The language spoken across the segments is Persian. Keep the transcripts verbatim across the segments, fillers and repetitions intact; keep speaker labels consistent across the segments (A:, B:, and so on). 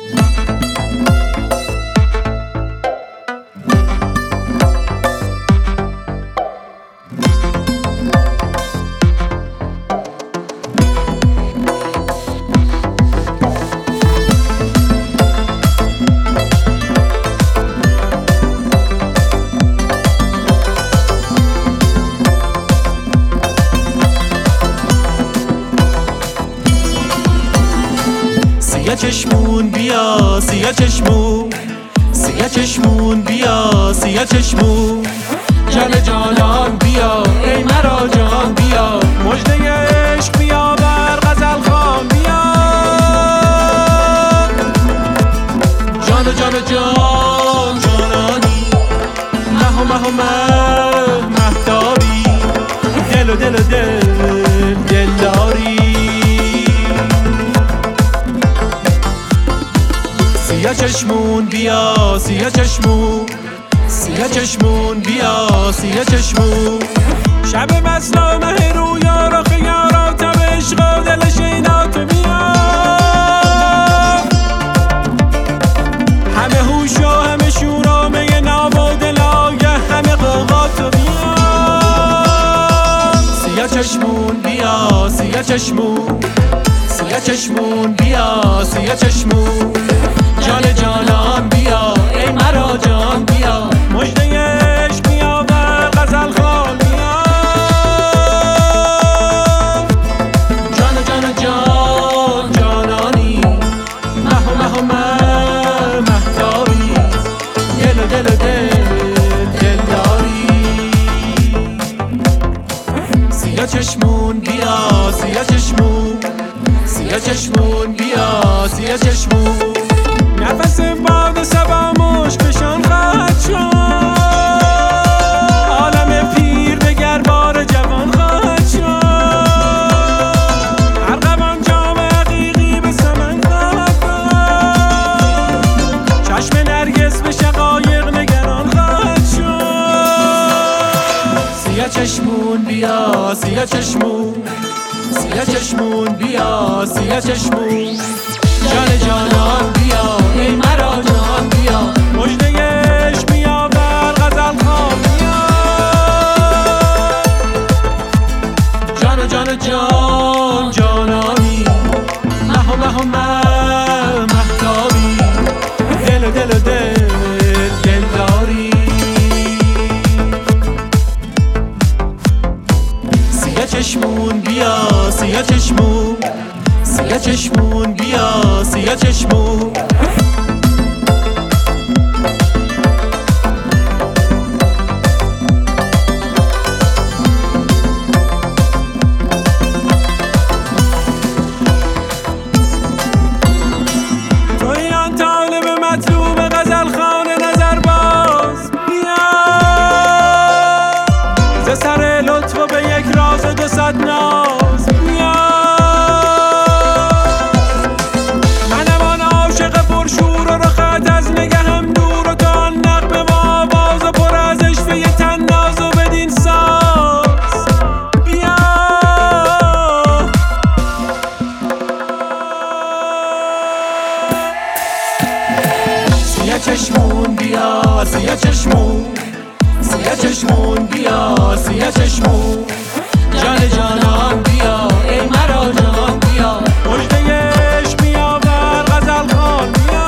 A: سیاه چشمون بیا سیاه چشمون سیاه چشمون بیا سیاه چشمون جان جانان بیا ای مرا جان بیا مژده عشق بیا بر غزل خوان بیا جان جان جان جانانی مه و مه و مه مهتابی دل و دل و دل دلداری سیاه چشمون بیا سیاه چشمون سیاه چشمون بیا سیاه چشمون شب مسنا مه رویا را خیارا تب عشق و دل شیدات بیا همه هوش و همه شورا می ناب و دلاگه همه قوقات بیا سیاه چشمون بیا سیاه چشمون سیاه چشمون بیا سیاه چشمون جان جانان بیا ای مرا جان بیا مژده عشق بیا بر غزل خوان بیا جان جان جان جانانی مه و مه و مه مهتابی دل و دل و دل دلداری سیاه چشمون بیا سیاه چشمون سیاه چشمون بیا سیاه چشمون نفس باد سبا مشکشان خواهد شد عالم پیر دگر بار جوان خواهد شد ارغوان جام حقیقی به سمن خواهد بود چشم نرگس به شقایق نگران خواهد شد سیاه چشمون بیا سیاه چشمون سیاه چشمون بیا سیاه چشمون جان جانان بیا ای مرا جان بیا مژده عشق بیا بر غزل خوان بیا جان جان جان جانانی مه و مه و مه مهتابی دل و دل و دل دلداری سیاه چشمون بیا سیاه چشمون سیاه چشمون بیا سیاه چشمون توی آن طالب مطلوب غزل خوان نظر باز بیا ز سر لطف و به یک راز دو صد ناز بیا شور و رخت از نگهم دور و تا نقب و آواز و پر از عشق یه تناز و بدین ساز بیا سیاه چشمون بیا سیاه چشمون سیاه چشمون بیا سیاه چشمون جان جانان بیا ای مرا جان بیا مژده عشق بیا بر غزل خوان بیا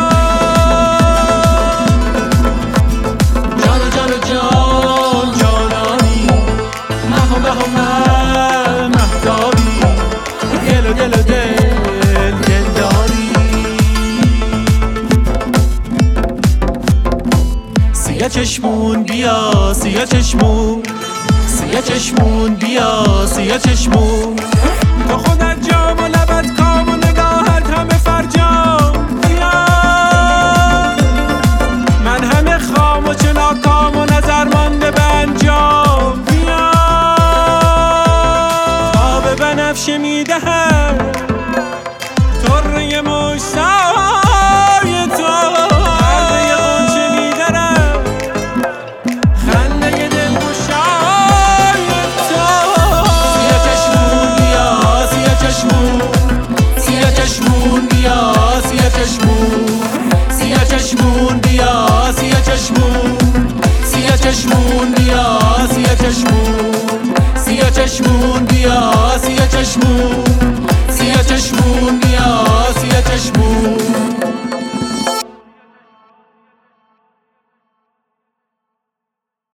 A: جان جان جان جانانی مه و مه و مه مهتابی دل و دل و دل دلداری سیاه چشمون بیا سیاه چشمون سیاه چشمون بیا سیاه چشمون تو خودت جام و لبت کام و نگاهت همه فرجام بیا من همه خام و چه ناکام و نظر مانده به انجام بیا آب بنفشه میدهم طره مشتای تو پرده غنچه میدرم خنده دل گشای تو سیاه چشمون بیا سیاه چشمون چشمون